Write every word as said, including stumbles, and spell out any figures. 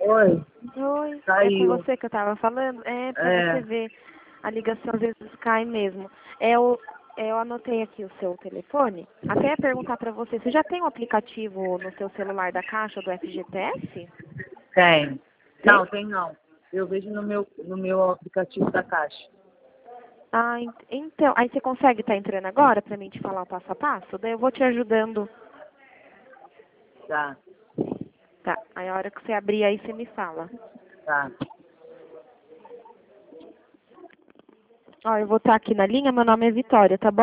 Oi, Oi, é com caiu. você que eu tava falando? É, pra É, você ver, a ligação às vezes cai mesmo. É, eu, eu anotei aqui o seu telefone. Até ia perguntar pra você, você já tem um aplicativo no seu celular da Caixa do F G T S? tem. Tem? Não, tem não. Eu vejo no meu, no meu aplicativo da Caixa. Ah, ent- então, aí você consegue estar entrando agora pra mim te falar o passo a passo? Daí eu vou te ajudando. Tá, Tá, aí a hora que você abrir aí você me fala. tá. Ó, eu vou estar aqui na linha, meu nome é Vitória, tá bom?